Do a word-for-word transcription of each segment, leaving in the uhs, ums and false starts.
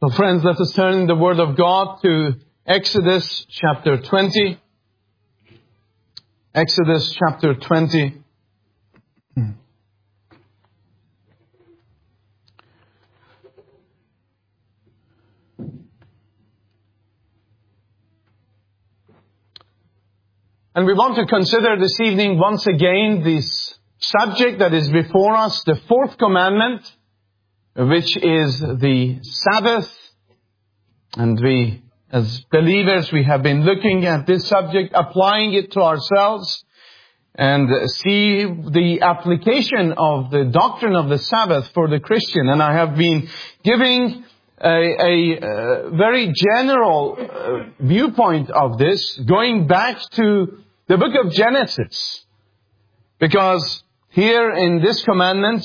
So friends, let us turn in the Word of God to Exodus chapter twenty. Exodus chapter twenty. And we want to consider this evening once again this subject that is before us, the fourth commandment, which is the Sabbath. And we, as believers, we have been looking at this subject, applying it to ourselves, and see the application of the doctrine of the Sabbath for the Christian. And I have been giving a, a, a very general uh, viewpoint of this, going back to the book of Genesis. Because here in this commandment,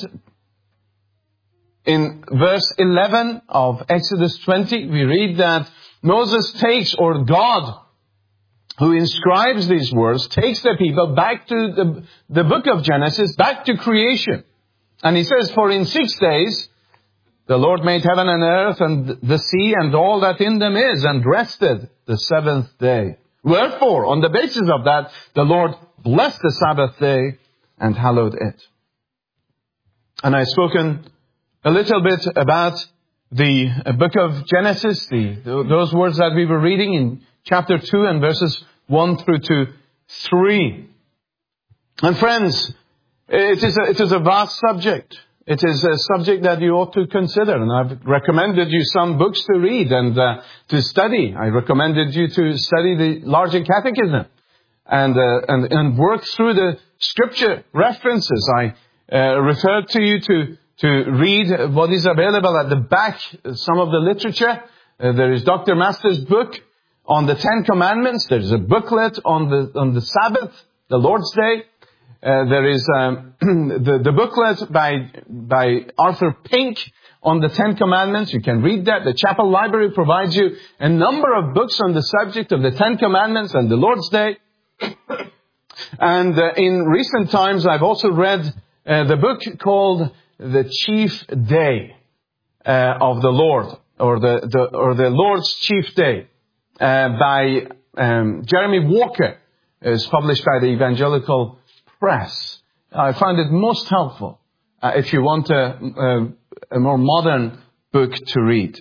in verse eleven of Exodus twenty, we read that Moses takes, or God, who inscribes these words, takes the people back to the, the book of Genesis, back to creation. And he says, for in six days, the Lord made heaven and earth and the sea and all that in them is, and rested the seventh day. Wherefore, on the basis of that, the Lord blessed the Sabbath day and hallowed it. And I've spoken a little bit about the book of Genesis, the, those words that we were reading in chapter two and verses one through to three. And friends, it is a, it is a vast subject. It is a subject that you ought to consider. And I've recommended you some books to read and uh, to study. I recommended you to study the Larger Catechism and, uh, and, and work through the scripture references. I uh, referred to you to to read what is available at the back, some of the literature. Uh, there is Doctor Master's book on the Ten Commandments. There's a booklet on the on the Sabbath, the Lord's Day. Uh, there is um, the, the booklet by by Arthur Pink on the Ten Commandments. You can read that. The Chapel Library provides you a number of books on the subject of the Ten Commandments and the Lord's Day. And uh, in recent times, I've also read uh, the book called The Chief Day uh, of the Lord, or the, the or the Lord's Chief Day, uh, by um, Jeremy Walker. It's published by the Evangelical Press. I find it most helpful uh, if you want a, a, a more modern book to read.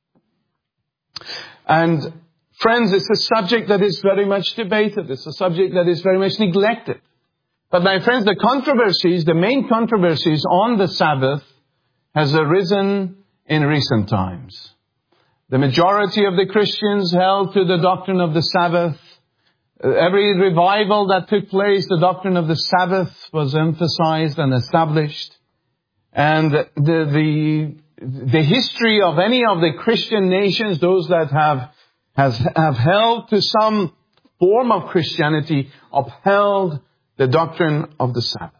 And friends, it's a subject that is very much debated. It's a subject that is very much neglected. But my friends, the controversies, the main controversies on the Sabbath has arisen in recent times. The majority of the Christians held to the doctrine of the Sabbath. Every revival that took place, the doctrine of the Sabbath was emphasized and established. And the, the, the history of any of the Christian nations, those that have, has, have held to some form of Christianity, upheld the doctrine of the Sabbath.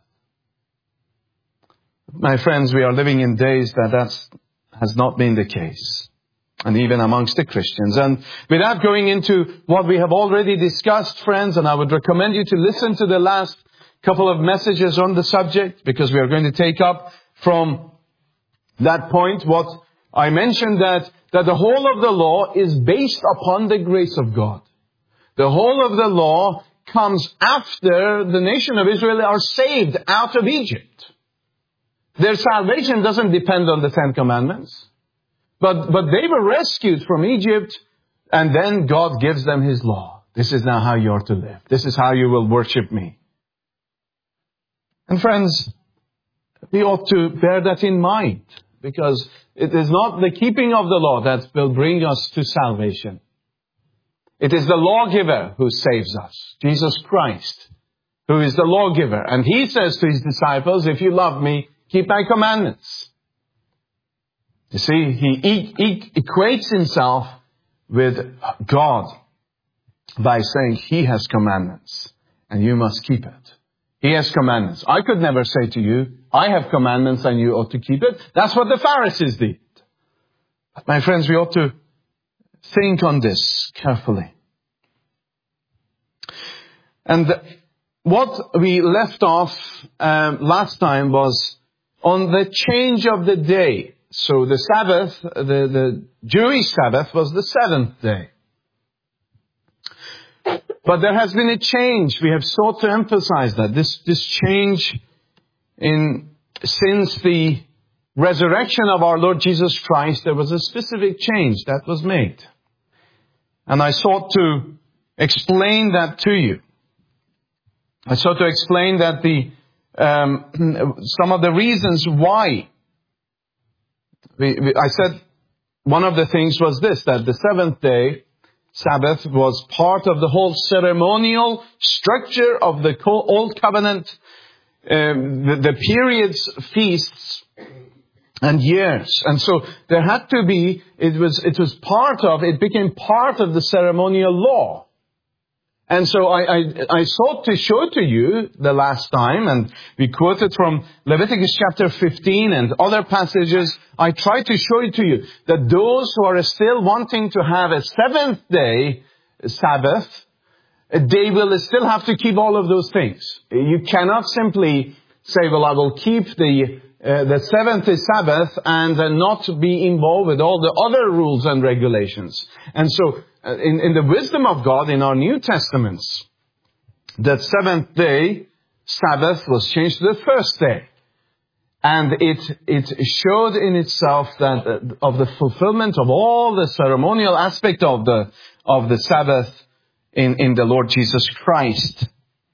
My friends, we are living in days that that has not been the case. And even amongst the Christians. And without going into what we have already discussed, friends, and I would recommend you to listen to the last couple of messages on the subject, because we are going to take up from that point what I mentioned, that, that the whole of the law is based upon the grace of God. The whole of the law comes after the nation of Israel are saved out of Egypt. Their salvation doesn't depend on the Ten Commandments. But, but they were rescued from Egypt, and then God gives them His law. This is now how you are to live. This is how you will worship me. And friends, we ought to bear that in mind, because it is not the keeping of the law that will bring us to salvation. It is the lawgiver who saves us, Jesus Christ, who is the lawgiver. And He says to His disciples, if you love me, keep my commandments. You see, He, he, he equates Himself with God by saying He has commandments and you must keep it. He has commandments. I could never say to you, I have commandments and you ought to keep it. That's what the Pharisees did. But my friends, we ought to think on this carefully. And what we left off um, last time was on the change of the day. so the Sabbath, the, the Jewish Sabbath was the seventh day. But there has been a change. We have sought to emphasize that. This, this change in, since the resurrection of our Lord Jesus Christ, there was a specific change that was made. And I sought to explain that to you. I sought to explain that the, um, some of the reasons why. We, we, I said one of the things was this, that the seventh day Sabbath was part of the whole ceremonial structure of the Old Covenant, um, the, the periods, feasts, and years. And so there had to be, it was, it was part of, it became part of the ceremonial law. And so I, I, I sought to show to you the last time, and we quoted from Leviticus chapter fifteen and other passages. I tried to show it to you that those who are still wanting to have a seventh day Sabbath, they will still have to keep all of those things. You cannot simply say, well, I will keep the uh, the seventh day Sabbath and uh, not be involved with all the other rules and regulations. And so In, in the wisdom of God in our New Testaments, that seventh day Sabbath was changed to the first day. And it, it showed in itself that uh, of the fulfillment of all the ceremonial aspect of the, of the Sabbath in, in the Lord Jesus Christ.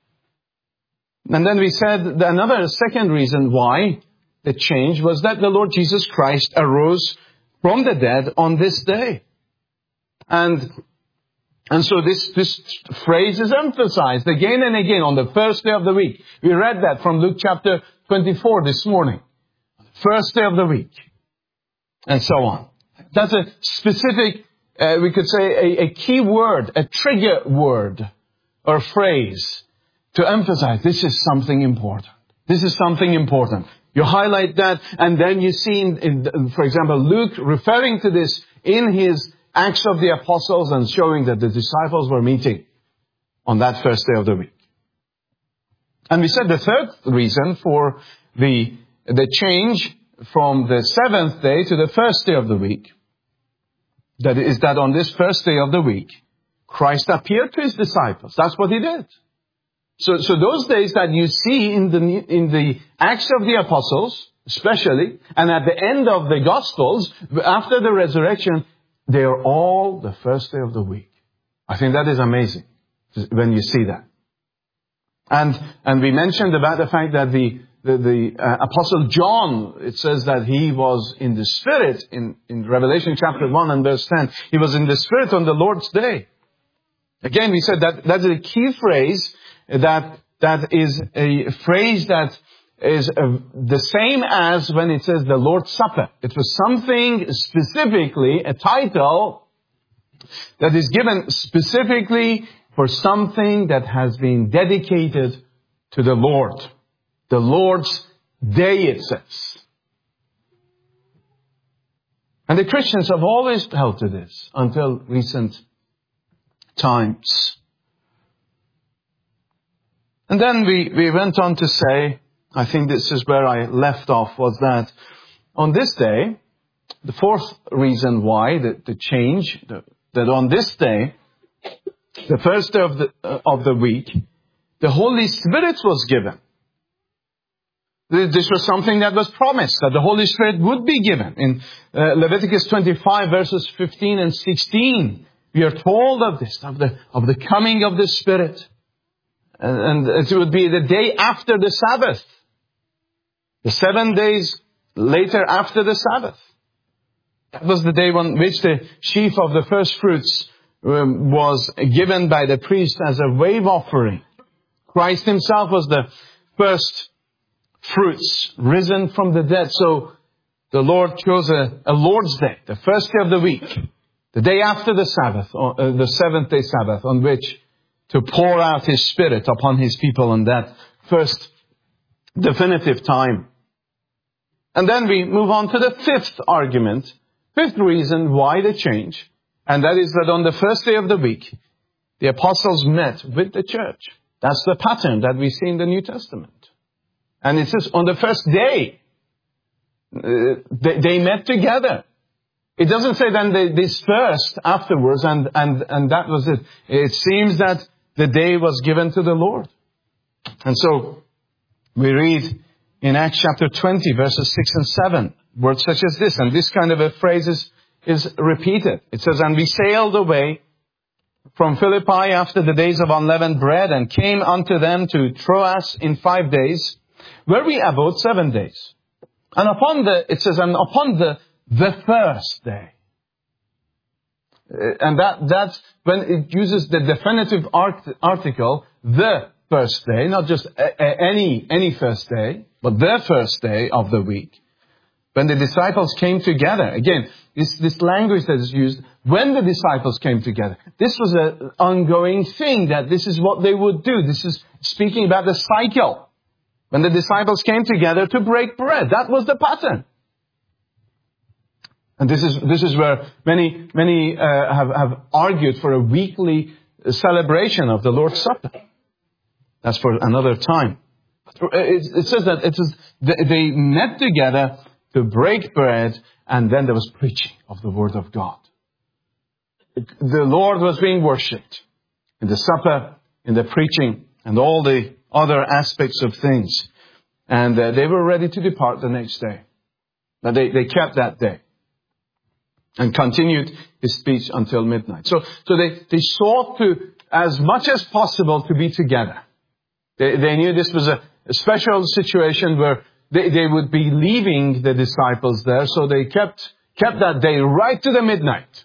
And then we said that another second reason why the change was that the Lord Jesus Christ arose from the dead on this day. And, and so this, this phrase is emphasized again and again on the first day of the week. We read that from Luke chapter twenty-four this morning. First day of the week. And so on. That's a specific, uh, we could say a, a key word, a trigger word or phrase to emphasize this is something important. This is something important. You highlight that, and then you see, in, in, for example, Luke referring to this in his Acts of the Apostles and showing that the disciples were meeting on that first day of the week. And we said the third reason for the, the change from the seventh day to the first day of the week, that is that on this first day of the week, Christ appeared to his disciples. That's what he did. So, so those days that you see in the, in the Acts of the Apostles, especially, and at the end of the Gospels, after the resurrection, they are all the first day of the week. I think that is amazing when you see that. And and we mentioned about the fact that the the, the uh, Apostle John, it says that he was in the Spirit in, in Revelation chapter one and verse ten. He was in the Spirit on the Lord's day. Again, we said that that's a key phrase that that is a phrase that is uh, the same as when it says the Lord's Supper. It was something specifically, a title that is given specifically for something that has been dedicated to the Lord. The Lord's Day, it says. And the Christians have always held to this until recent times. And then we, we went on to say, I think this is where I left off, was that on this day, the fourth reason why, the, the change, the, that on this day, the first day of the, uh, of the week, the Holy Spirit was given. This was something that was promised, that the Holy Spirit would be given. In uh, Leviticus twenty-five verses fifteen and sixteen, we are told of this, of the, of the coming of the Spirit. And, and it would be the day after the Sabbath. The seven days later after the Sabbath. That was the day on which the sheaf of the first fruits um, was given by the priest as a wave offering. Christ himself was the first fruits risen from the dead. So the Lord chose a, a Lord's Day, the first day of the week, the day after the Sabbath, or, uh, the seventh day Sabbath, on which to pour out his Spirit upon his people on that first definitive time. And then we move on to the fifth argument, fifth reason why the change, and that is that on the first day of the week, the apostles met with the church. That's the pattern that we see in the New Testament. And it says on the first day. Uh, they, they met together. It doesn't say then they dispersed afterwards and, and, and that was it. It seems that the day was given to the Lord. And so we read in Acts chapter twenty, verses six and seven, words such as this. And this kind of a phrase is, is repeated. It says, and we sailed away from Philippi after the days of unleavened bread and came unto them to Troas in five days, where we abode seven days. And upon the, it says, and upon the, the first day. And that, that's when it uses the definitive art, article, the first day, not just a, a, any, any first day, but the first day of the week. When the disciples came together, again, this, this language that is used, when the disciples came together, this was an ongoing thing, that this is what they would do. This is speaking about the cycle. When the disciples came together to break bread, that was the pattern. And this is, this is where many, many uh, have, have argued for a weekly celebration of the Lord's Supper. That's for another time. It, it says that it says they met together to break bread, and then there was preaching of the Word of God. The Lord was being worshipped in the supper, in the preaching, and all the other aspects of things. And uh, they were ready to depart the next day. But they, they kept that day and continued his speech until midnight. So, so they, they sought to, as much as possible, to be together. They, they knew this was a, a special situation where they, they would be leaving the disciples there. So they kept, kept that day right to the midnight.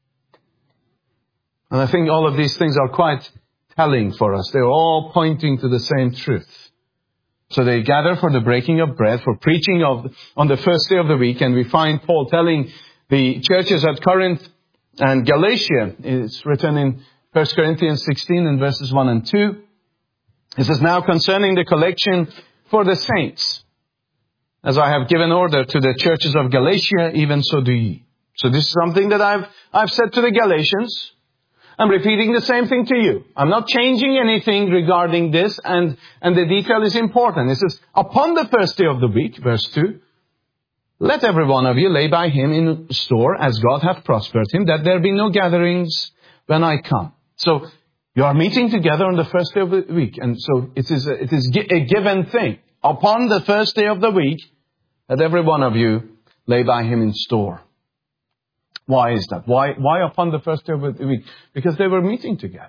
And I think all of these things are quite telling for us. They're all pointing to the same truth. So they gather for the breaking of bread, for preaching of on the first day of the week. And we find Paul telling the churches at Corinth and Galatia. It's written in First Corinthians sixteen and verses one and two. It says, now concerning the collection for the saints, as I have given order to the churches of Galatia, even so do ye. So this is something that I've, I've said to the Galatians. I'm repeating the same thing to you. I'm not changing anything regarding this, and, and the detail is important. It says, upon the first day of the week, verse two, let every one of you lay by him in store, as God hath prospered him, that there be no gatherings when I come. So, you are meeting together on the first day of the week, and so it is a, it is a given thing. Upon the first day of the week, let every one of you lay by him in store. Why is that? Why, why upon the first day of the week? Because they were meeting together.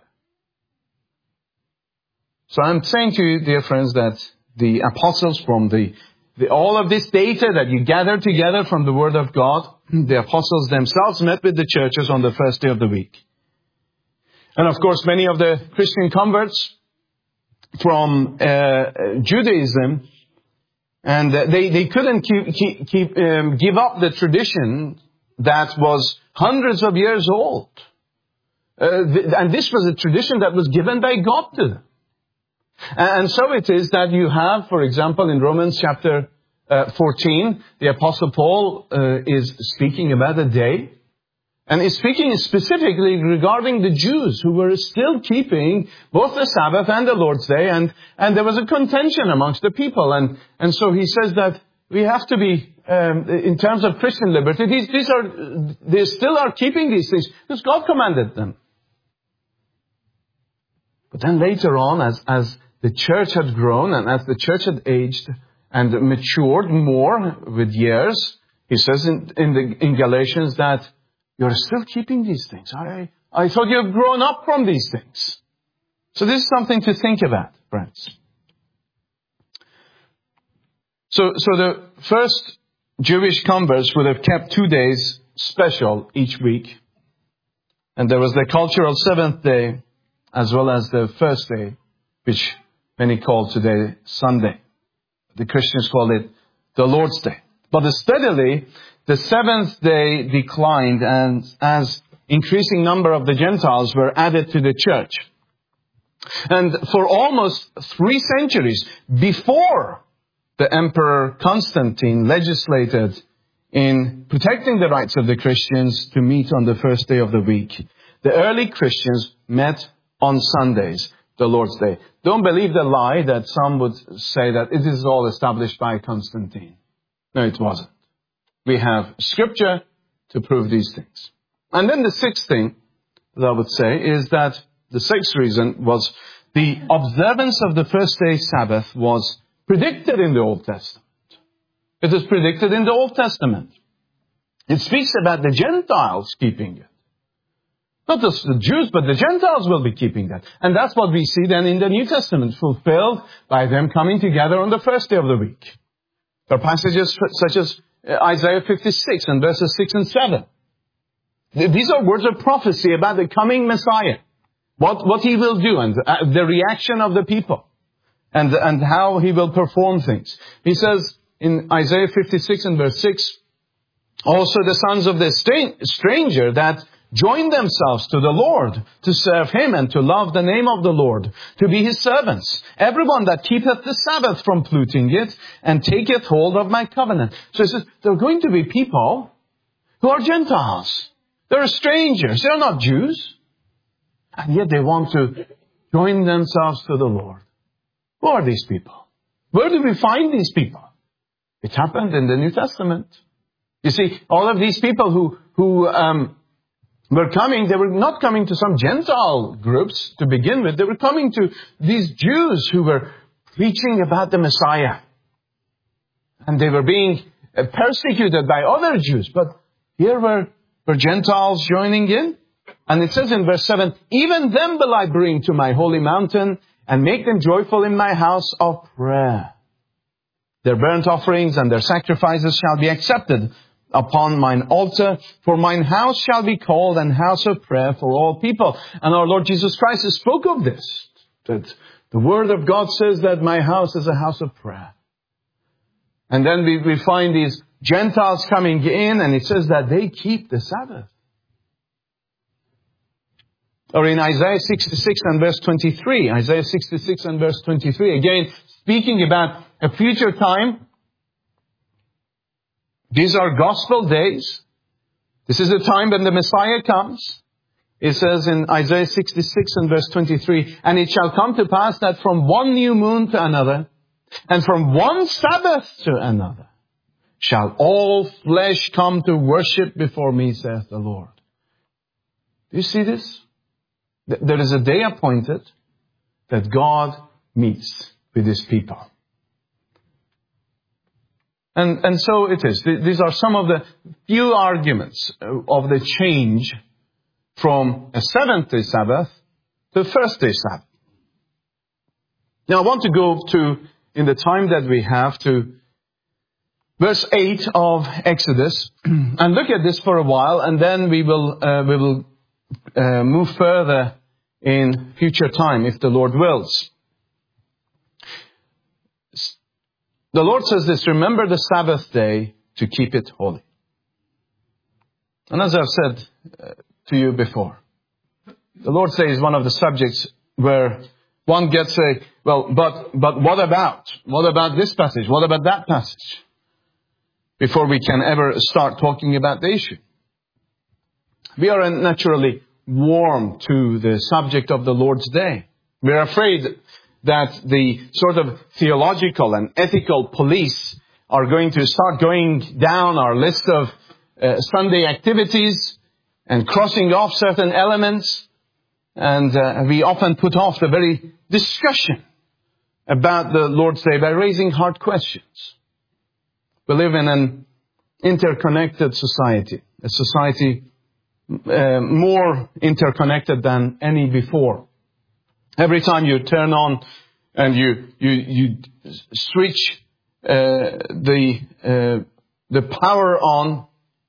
So I'm saying to you, dear friends, that the apostles from the, the, all of this data that you gather together from the Word of God, the apostles themselves met with the churches on the first day of the week. And of course, many of the Christian converts from uh, Judaism, and they, they couldn't keep, keep, keep, um, give up the tradition that was hundreds of years old. Uh, th- and this was a tradition that was given by God to them. And so it is that you have, for example, in Romans chapter uh, fourteen, the Apostle Paul uh, is speaking about a day. And he's speaking specifically regarding the Jews who were still keeping both the Sabbath and the Lord's Day. And, and there was a contention amongst the people. And, and so he says that we have to be, um, in terms of Christian liberty, these, these are, they still are keeping these things because God commanded them. But then later on, as, as the church had grown and as the church had aged and matured more with years, he says in, in, the, in Galatians that you're still keeping these things. I, I thought you have grown up from these things. So this is something to think about, friends. So, so the first Jewish converts would have kept two days special each week. And there was the cultural seventh day as well as the first day, which many call today Sunday. The Christians call it the Lord's Day. But steadily, the seventh day declined, and as increasing number of the Gentiles were added to the church. And for almost three centuries before the Emperor Constantine legislated in protecting the rights of the Christians to meet on the first day of the week, the early Christians met on Sundays, the Lord's Day. Don't believe the lie that some would say that it is all established by Constantine. No, it wasn't. We have Scripture to prove these things. And then the sixth thing that I would say is that the sixth reason was the observance of the first day Sabbath was predicted in the Old Testament. It is predicted in the Old Testament. It speaks about the Gentiles keeping it. Not just the Jews, but the Gentiles will be keeping that. And that's what we see then in the New Testament, fulfilled by them coming together on the first day of the week. There are passages such as Isaiah fifty-six and verses six and seven. These are words of prophecy about the coming Messiah. What, what he will do and the reaction of the people. And, and how he will perform things. He says in Isaiah fifty-six and verse six, also the sons of the stranger that join themselves to the Lord, to serve Him and to love the name of the Lord, to be His servants. Everyone that keepeth the Sabbath from polluting it, and taketh hold of my covenant. So he says, there are going to be people who are Gentiles. They're strangers. They're not Jews. And yet they want to join themselves to the Lord. Who are these people? Where do we find these people? It happened in the New Testament. You see, all of these people who, who, um, were coming, they were not coming to some Gentile groups to begin with. They were coming to these Jews who were preaching about the Messiah. And they were being persecuted by other Jews. But here were, were Gentiles joining in. And it says in verse seven, even them will I bring to my holy mountain and make them joyful in my house of prayer. Their burnt offerings and their sacrifices shall be accepted upon mine altar, for mine house shall be called an house of prayer for all people. And our Lord Jesus Christ spoke of this, that the Word of God says that my house is a house of prayer. And then we, we find these Gentiles coming in, and it says that they keep the Sabbath. Or in Isaiah sixty-six and verse twenty-three, Isaiah sixty-six and verse twenty-three, again, speaking about a future time. These are gospel days. This is the time when the Messiah comes. It says in Isaiah sixty-six and verse twenty-three, and it shall come to pass that from one new moon to another, and from one Sabbath to another, shall all flesh come to worship before me, saith the Lord. Do you see this? There is a day appointed that God meets with His people. And, and so it is. These are some of the few arguments of the change from a seventh day Sabbath to a first day Sabbath. Now I want to go to, in the time that we have, to verse eight of Exodus and look at this for a while, and then we will, uh, we will uh, move further in future time if the Lord wills. The Lord says this, remember the Sabbath day to keep it holy. And as I've said uh, to you before, the Lord's Day is one of the subjects where one gets a, well, but, but what about? What about this passage? What about that passage? Before we can ever start talking about the issue. We are naturally warm to the subject of the Lord's Day. We are afraid that the sort of theological and ethical police are going to start going down our list of uh, Sunday activities and crossing off certain elements. And uh, we often put off the very discussion about the Lord's Day by raising hard questions. We live in an interconnected society, a society uh, more interconnected than any before. Every time you turn on and you you you switch uh, the uh, the power on,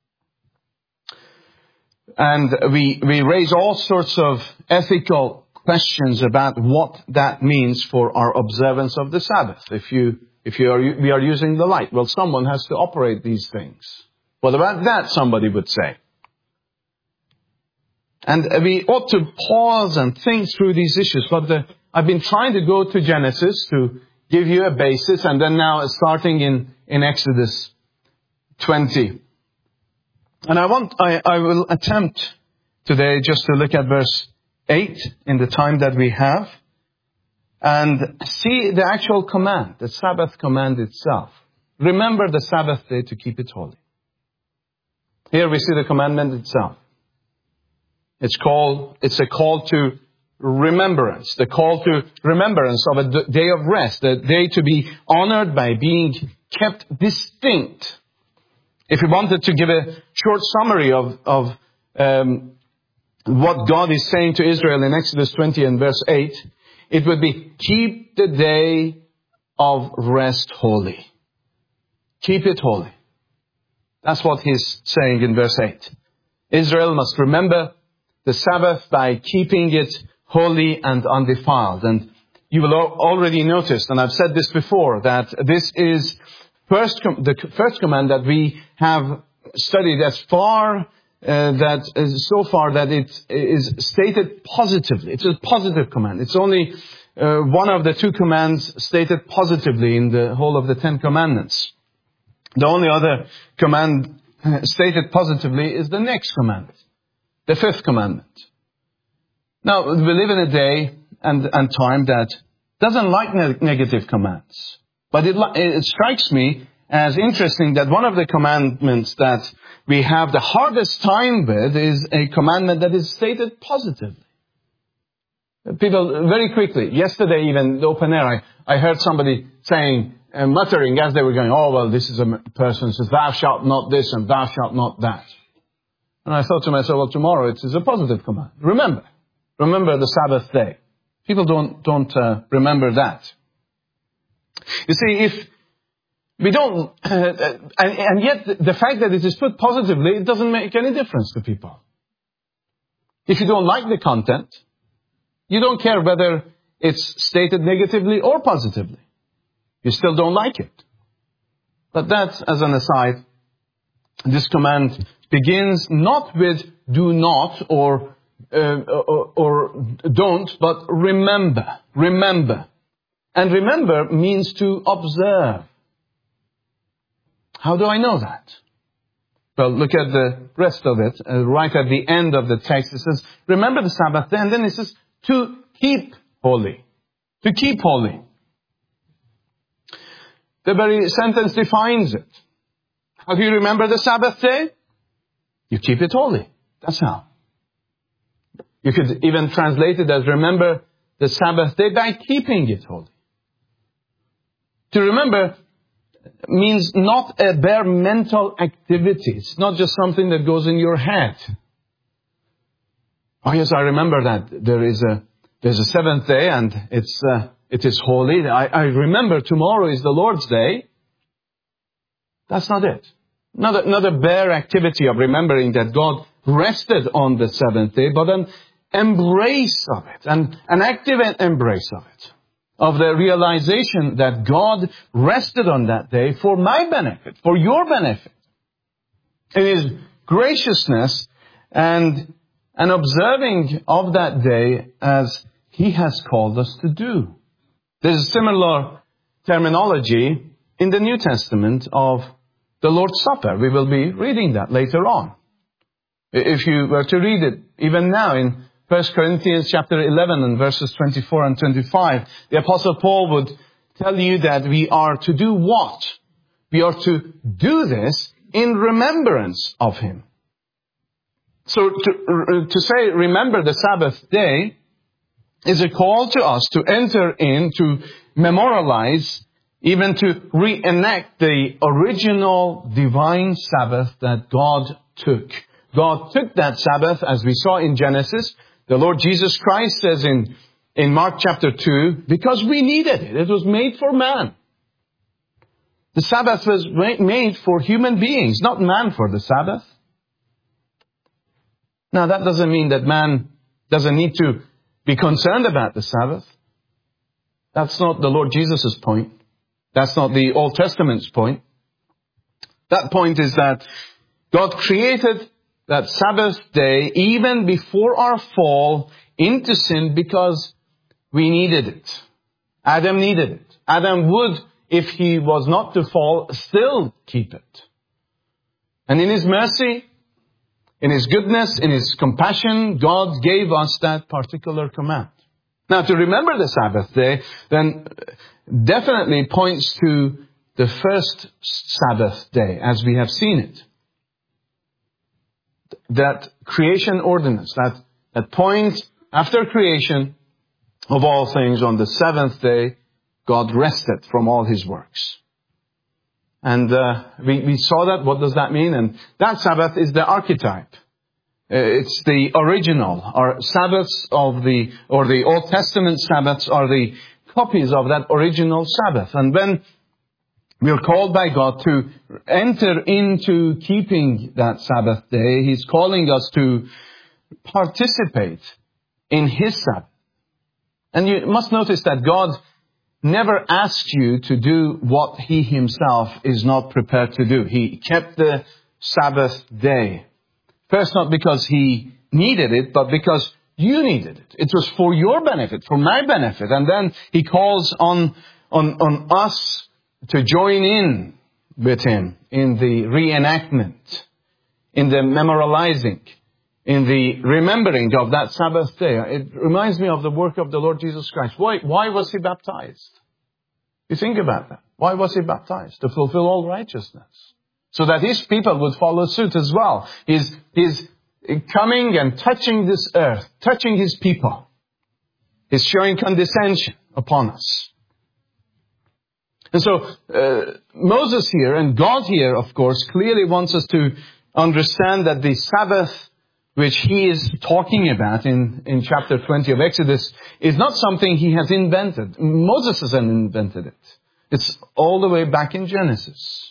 and we we raise all sorts of ethical questions about what that means for our observance of the Sabbath. If you if you are we are using the light, well, someone has to operate these things. What about that? Somebody would say. And we ought to pause and think through these issues. But the, I've been trying to go to Genesis to give you a basis, and then now starting in, in Exodus twenty. And I want, I, I will attempt today just to look at verse eight in the time that we have, and see the actual command, the Sabbath command itself. Remember the Sabbath day to keep it holy. Here we see the commandment itself. It's called, it's a call to remembrance, the call to remembrance of a d- day of rest, a day to be honored by being kept distinct. If we wanted to give a short summary of, of um, what God is saying to Israel in Exodus twenty and verse eight, it would be, keep the day of rest holy. Keep it holy. That's what he's saying in verse eight. Israel must remember the Sabbath by keeping it holy and undefiled. And you will already notice, and I've said this before, that this is first com- the first command that we have studied as far, uh, that uh, so far that it is stated positively. It's a positive command. It's only uh, one of the two commands stated positively in the whole of the Ten Commandments. The only other command stated positively is the next command, the fifth commandment. Now, we live in a day and, and time that doesn't like ne- negative commands. But it, it strikes me as interesting that one of the commandments that we have the hardest time with is a commandment that is stated positively. People, very quickly, yesterday even, the open air, I, I heard somebody saying, and muttering as they were going, oh, well, this is a person who says, thou shalt not this and thou shalt not that. And I thought to myself, well, tomorrow it is a positive command. Remember. Remember the Sabbath day. People don't, don't uh, remember that. You see, if we don't, uh, and, and yet the fact that it is put positively, it doesn't make any difference to people. If you don't like the content, you don't care whether it's stated negatively or positively. You still don't like it. But that, as an aside, this command begins not with do not or, uh, or, or don't, but remember. Remember. And remember means to observe. How do I know that? Well, look at the rest of it. Uh, right at the end of the text, it says, remember the Sabbath day. And then it says, to keep holy. To keep holy. The very sentence defines it. How do you remember the Sabbath day? You keep it holy. That's how. You could even translate it as remember the Sabbath day by keeping it holy. To remember means not a bare mental activity. It's not just something that goes in your head. Oh yes, I remember that there is a there's a seventh day and it's uh, it is holy. I, I remember tomorrow is the Lord's day. That's not it. Not a, not a bare activity of remembering that God rested on the seventh day, but an embrace of it, an, an active embrace of it, of the realization that God rested on that day for my benefit, for your benefit. In His graciousness and an observing of that day as He has called us to do. There's a similar terminology in the New Testament of the Lord's Supper. We will be reading that later on. If you were to read it, even now in First Corinthians chapter eleven and verses twenty-four and twenty-five, the Apostle Paul would tell you that we are to do what? We are to do this in remembrance of Him. So to, to say, remember the Sabbath day, is a call to us to enter in, to memorialize, even to reenact the original divine Sabbath that God took. God took that Sabbath, as we saw in Genesis. The Lord Jesus Christ says in, in Mark chapter two, because we needed it. It was made for man. The Sabbath was made for human beings, not man for the Sabbath. Now that doesn't mean that man doesn't need to be concerned about the Sabbath. That's not the Lord Jesus' point. That's not the Old Testament's point. That point is that God created that Sabbath day even before our fall into sin because we needed it. Adam needed it. Adam would, if he was not to fall, still keep it. And in His mercy, in His goodness, in His compassion, God gave us that particular command. Now, to remember the Sabbath day, then definitely points to the first Sabbath day, as we have seen it. that creation ordinance, that, that point after creation of all things, on the seventh day, God rested from all His works. And uh, we, we saw that. What does that mean? And that Sabbath is the archetype. Uh, it's the original. Our Sabbaths of the, or the Old Testament Sabbaths are the copies of that original Sabbath. And when we are called by God to enter into keeping that Sabbath day, He's calling us to participate in His Sabbath. And you must notice that God never asked you to do what He Himself is not prepared to do. He kept the Sabbath day. First, not because He needed it, but because you needed it. It was for your benefit, for my benefit. And then He calls on, on, on us to join in with Him in the reenactment, in the memorializing, in the remembering of that Sabbath day. It reminds me of the work of the Lord Jesus Christ. Why, why was He baptized? You think about that. Why was He baptized? To fulfill all righteousness. So that His people would follow suit as well. He's, he's coming and touching this earth, touching His people. He's showing condescension upon us. And so, uh, Moses here, and God here, of course, clearly wants us to understand that the Sabbath which he is talking about in, in chapter twenty of Exodus, is not something he has invented. Moses hasn't invented it. It's all the way back in Genesis.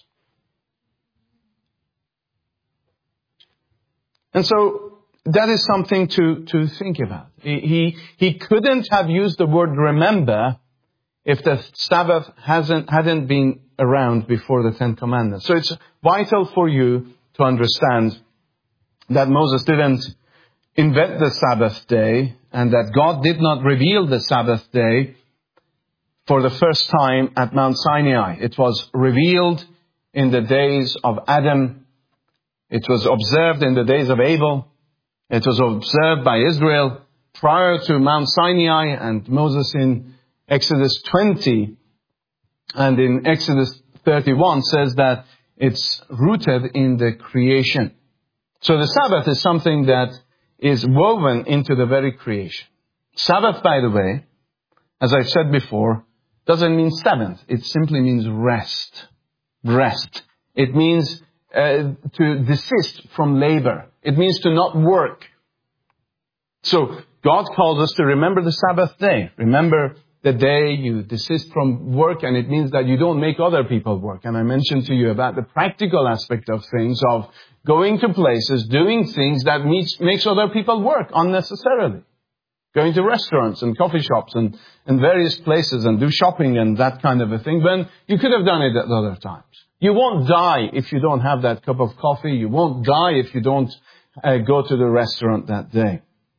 And so, that is something to, to think about. He, he, he couldn't have used the word remember if the Sabbath hasn't, hadn't been around before the Ten Commandments. So it's vital for you to understand that Moses didn't invent the Sabbath day, and that God did not reveal the Sabbath day for the first time at Mount Sinai. It was revealed in the days of Adam. It was observed in the days of Abel. It was observed by Israel prior to Mount Sinai, and Moses in Exodus twenty and in Exodus thirty-one says that it's rooted in the creation. So the Sabbath is something that is woven into the very creation. Sabbath, by the way, as I've said before, doesn't mean seventh. It simply means rest. Rest. It means uh, to desist from labor. It means to not work. So God calls us to remember the Sabbath day. Remember the day you desist from work, and it means that you don't make other people work. And I mentioned to you about the practical aspect of things, of going to places, doing things that meets, makes other people work unnecessarily. Going to restaurants and coffee shops and, and various places and do shopping and that kind of a thing, when you could have done it at other times. You won't die if you don't have that cup of coffee. You won't die if you don't uh, go to the restaurant that day.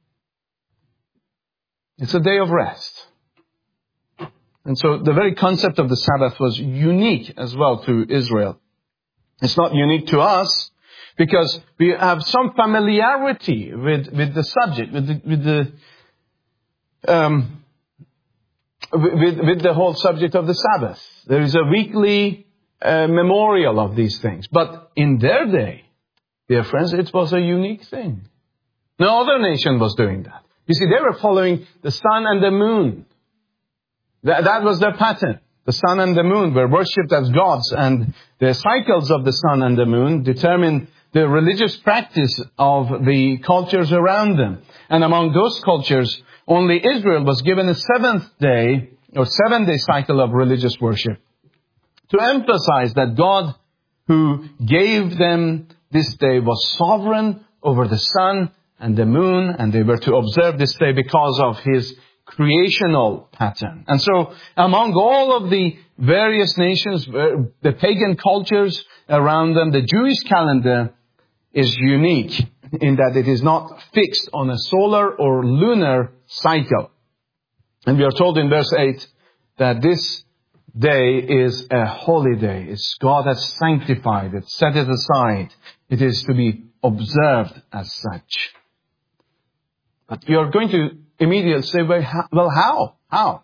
It's a day of rest. And so the very concept of the Sabbath was unique as well to Israel. It's not unique to us because we have some familiarity with, with the subject, with the, with the, um, with, with the whole subject of the Sabbath. There is a weekly uh, memorial of these things. But in their day, dear friends, it was a unique thing. No other nation was doing that. You see, they were following the sun and the moon. That, that was their pattern. The sun and the moon were worshipped as gods, and the cycles of the sun and the moon determined the religious practice of the cultures around them. And among those cultures, only Israel was given a seventh day, or seven-day cycle of religious worship, to emphasize that God, who gave them this day, was sovereign over the sun and the moon, and they were to observe this day because of His creational pattern. And so, among all of the various nations, the pagan cultures around them, the Jewish calendar is unique in that it is not fixed on a solar or lunar cycle. And we are told in verse eight that this day is a holy day. It's God has sanctified it, set it aside. It is to be observed as such. But you are going to immediately say, well, how? How?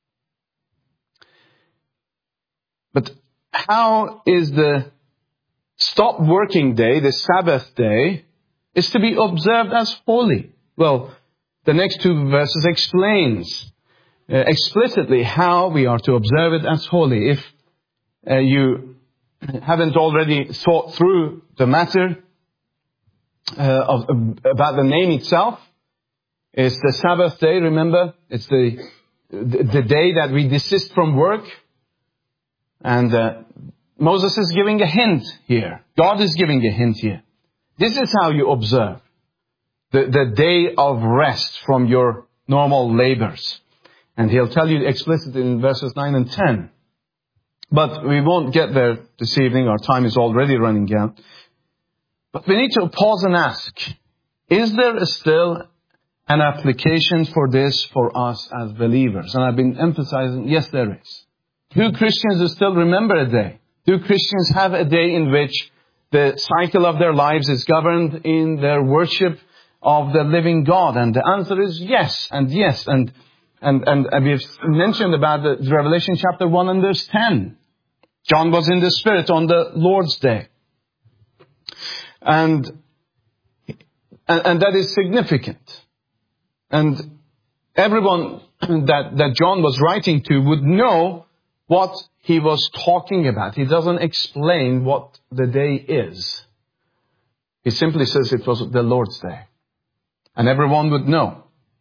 But how is the stop working day, the Sabbath day, is to be observed as holy. Well, the next two verses explains uh, explicitly how we are to observe it as holy. If uh, you haven't already thought through the matter uh, of, about the name itself, it's the Sabbath day, remember? It's the, the, the day that we desist from work. And uh, Moses is giving a hint here. God is giving a hint here. This is how you observe the, the day of rest from your normal labors. And he'll tell you explicitly in verses nine and ten. But we won't get there this evening. Our time is already running out. But we need to pause and ask, is there still an application for this for us as believers? And I've been emphasizing, yes, there is. Do Christians still remember a day? Do Christians have a day in which the cycle of their lives is governed in their worship of the living God? And the answer is yes, and yes. And and and, and we've mentioned about the Revelation chapter one and verse ten. John was in the Spirit on the Lord's Day. And, and, and that is significant. And everyone that, that John was writing to would know what he was talking about. He doesn't explain what the day is. He simply says it was the Lord's Day. And everyone would know.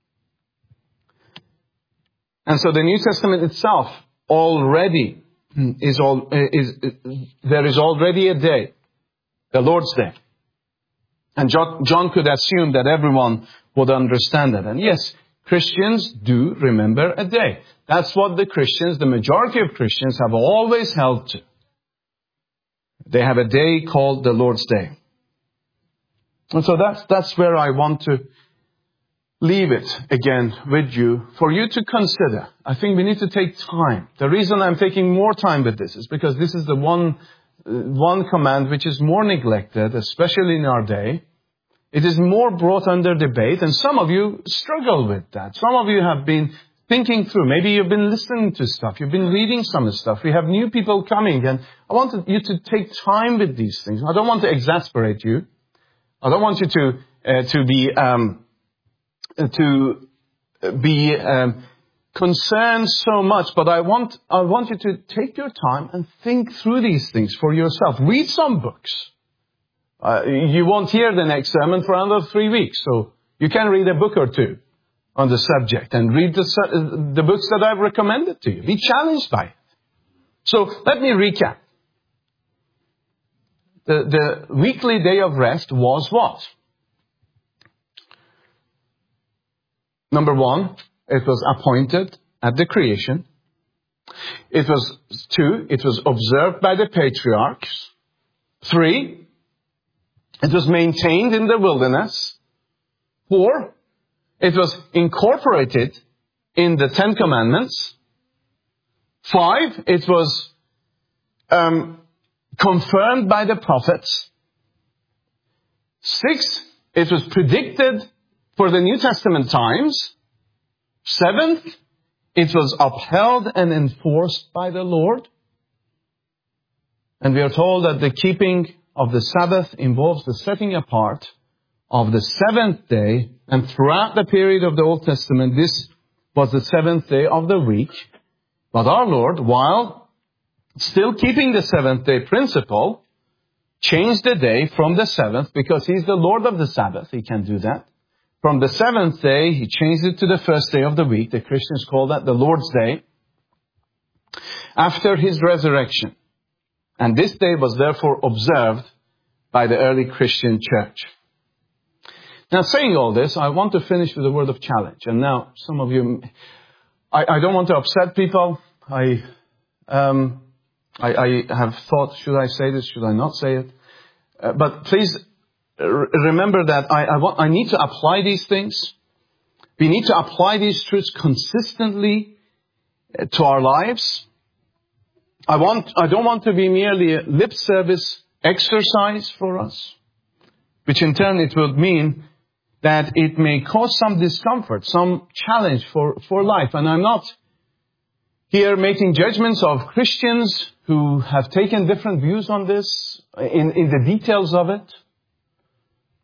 And so the New Testament itself already is all, is, there is already a day, the Lord's Day. And John, John could assume that everyone would understand that. And yes, Christians do remember a day. That's what the Christians, the majority of Christians, have always held to. They have a day called the Lord's Day. And so that's, that's where I want to leave it again with you, for you to consider. I think we need to take time. The reason I'm taking more time with this is because this is the one, uh, one command which is more neglected, especially in our day. It is more brought under debate, and some of you struggle with that. Some of you have been thinking through. Maybe you've been listening to stuff. You've been reading some stuff. We have new people coming, and I want you to take time with these things. I don't want to exasperate you. I don't want you to uh, to be um, to be um, concerned so much, but I want I want you to take your time and think through these things for yourself. Read some books. Uh, you won't hear the next sermon for another three weeks, so you can read a book or two on the subject and read the, the books that I've recommended to you. Be challenged by it. So let me recap. The, the weekly day of rest was what? Number one, it was appointed at the creation. It was two, it was observed by the patriarchs. Three, it was maintained in the wilderness. Four, it was incorporated in the Ten Commandments. Five, it was um, confirmed by the prophets. Six, it was predicted for the New Testament times. Seventh, it was upheld and enforced by the Lord. And we are told that the keeping of the Sabbath involves the setting apart of the seventh day. And throughout the period of the Old Testament, this was the seventh day of the week. But our Lord, while still keeping the seventh day principle, changed the day from the seventh, because He's the Lord of the Sabbath. He can do that. From the seventh day, He changed it to the first day of the week. The Christians call that the Lord's Day, after His resurrection. And this day was therefore observed by the early Christian church. Now, saying all this, I want to finish with a word of challenge. And now, some of you, I, I don't want to upset people. I, um, I, I have thought, should I say this? Should I not say it? Uh, but please r- remember that I, I, want, I need to apply these things. We need to apply these truths consistently to our lives. I want, I don't want to be merely a lip service exercise for us, which in turn it will mean that it may cause some discomfort, some challenge for, for life. And I'm not here making judgments of Christians who have taken different views on this in, in the details of it.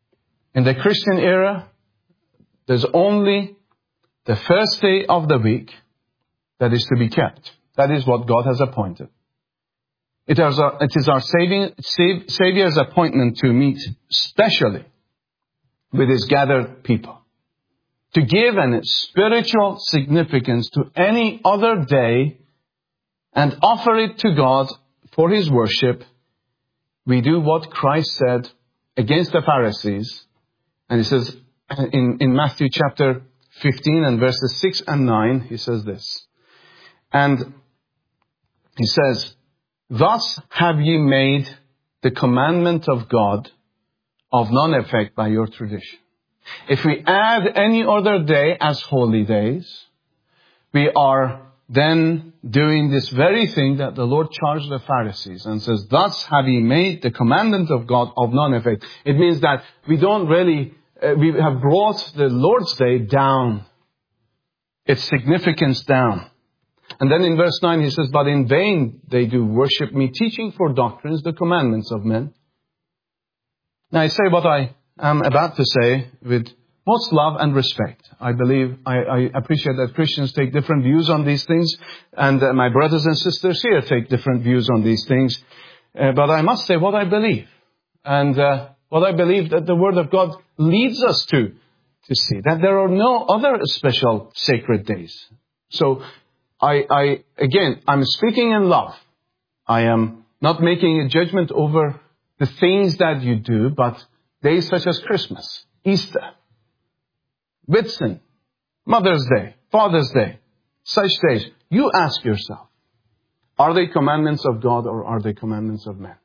In the Christian era, there's only the first day of the week that is to be kept. That is what God has appointed. It is our, it is our saving, save, Savior's appointment to meet specially with His gathered people. To give a spiritual significance to any other day and offer it to God for His worship, we do what Christ said against the Pharisees. And He says in, in Matthew chapter fifteen and verses six and nine, He says this. And He says, "Thus have ye made the commandment of God of none effect by your tradition." If we add any other day as holy days, we are then doing this very thing that the Lord charged the Pharisees and says, "Thus have ye made the commandment of God of none effect." It means that we don't really, uh, we have brought the Lord's Day down, its significance down. And then in verse nine He says, "But in vain they do worship me, teaching for doctrines the commandments of men." Now I say what I am about to say with most love and respect. I believe, I, I appreciate that Christians take different views on these things, and uh, my brothers and sisters here take different views on these things. Uh, but I must say what I believe, and uh, what I believe that the Word of God leads us to, to see, that there are no other special sacred days. So, I, I again, I'm speaking in love. I am not making a judgment over the things that you do, but days such as Christmas, Easter, Whitsun, Mother's Day, Father's Day, such days, you ask yourself, are they commandments of God or are they commandments of men?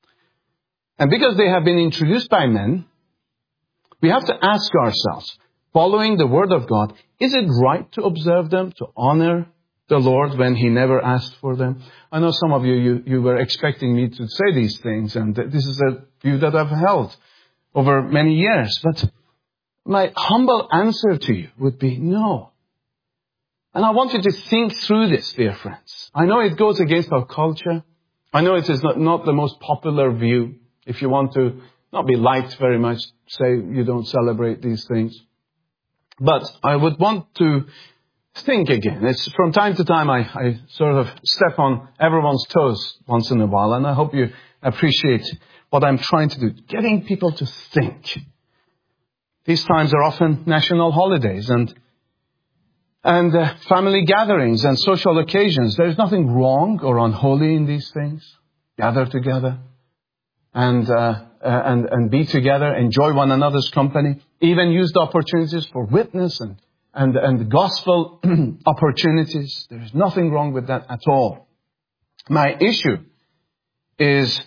And because they have been introduced by men, we have to ask ourselves, following the Word of God, is it right to observe them, to honor the Lord when He never asked for them? I know some of you, you, you were expecting me to say these things, and this is a view that I've held over many years. But my humble answer to you would be no. And I want you to think through this, dear friends. I know it goes against our culture. I know it is not, not the most popular view. If you want to not be liked very much, say you don't celebrate these things. But I would want to think again. It's from time to time I, I sort of step on everyone's toes once in a while, and I hope you appreciate what I'm trying to do. Getting people to think. These times are often national holidays and and uh, family gatherings and social occasions. There is nothing wrong or unholy in these things. Gather together and uh, uh, and and be together, enjoy one another's company, even use the opportunities for witness and and and gospel opportunities. There is nothing wrong with that at all. My issue is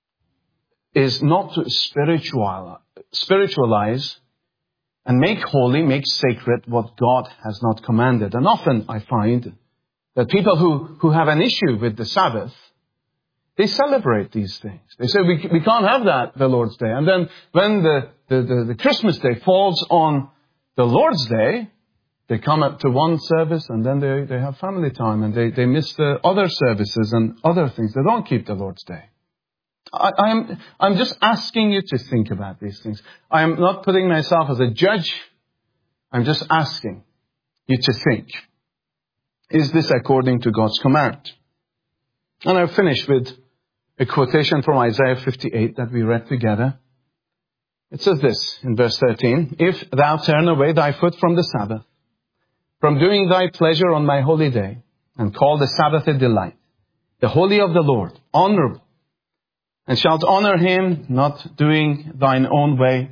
is not to spiritual spiritualize and make holy, make sacred what God has not commanded. And often I find that people who, who have an issue with the Sabbath, they celebrate these things. They say, we, we can't have that, the Lord's Day. And then when the, the, the, the Christmas Day falls on the Lord's Day, they come up to one service and then they, they have family time and they, they miss the other services and other things. They don't keep the Lord's Day. I, I'm, I'm just asking you to think about these things. I am not putting myself as a judge. I'm just asking you to think. Is this according to God's command? And I'll finish with a quotation from Isaiah fifty-eight that we read together. It says this in verse thirteen, "If thou turn away thy foot from the Sabbath, from doing thy pleasure on my holy day, and call the Sabbath a delight, the holy of the Lord, honorable, and shalt honor him, not doing thine own way,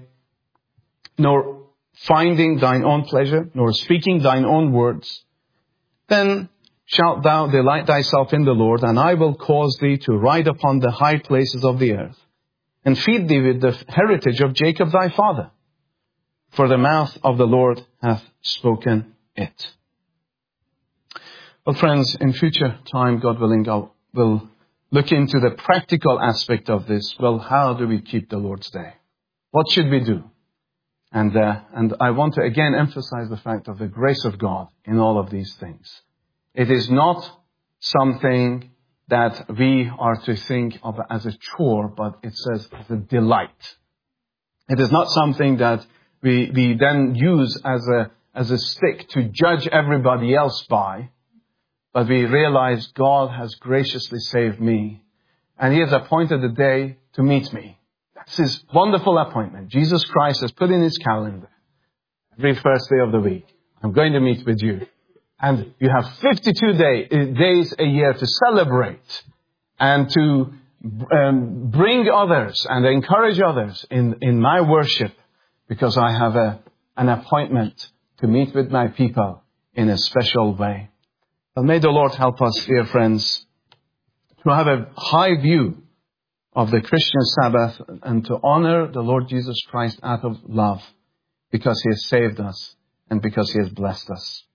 nor finding thine own pleasure, nor speaking thine own words, then shalt thou delight thyself in the Lord, and I will cause thee to ride upon the high places of the earth, and feed thee with the heritage of Jacob thy father. For the mouth of the Lord hath spoken it." Well, friends, in future time, God willing, I will look into the practical aspect of this. Well, how do we keep the Lord's Day? What should we do? And uh, and I want to again emphasize the fact of the grace of God in all of these things. It is not something that we are to think of as a chore, but it says as a delight. It is not something that we, we then use as a, as a stick to judge everybody else by. But we realize God has graciously saved me. And He has appointed a day to meet me. That's His wonderful appointment. Jesus Christ has put in His calendar. Every first day of the week, I'm going to meet with you. And you have fifty-two day, days a year to celebrate and to um, bring others and encourage others in, in my worship, because I have a, an appointment to meet with my people in a special way. But may the Lord help us, dear friends, to have a high view of the Christian Sabbath and to honor the Lord Jesus Christ out of love, because He has saved us and because He has blessed us.